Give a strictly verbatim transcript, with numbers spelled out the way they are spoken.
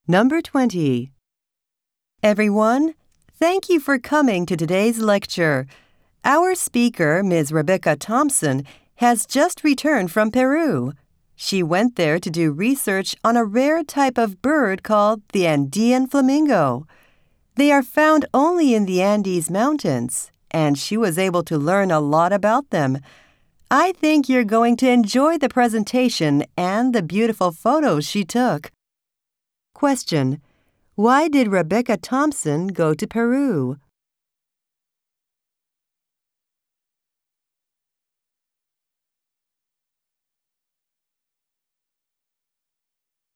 Number twenty. Everyone, thank you for coming to today's lecture. Our speaker, Miz Rebecca Thompson, has just returned from Peru. She went there to do research on a rare type of bird called the Andean flamingo. They are found only in the Andes Mountains, and she was able to learn a lot about them. I think you're going to enjoy the presentation and the beautiful photos she took. Question: why did Rebecca Thompson go to Peru?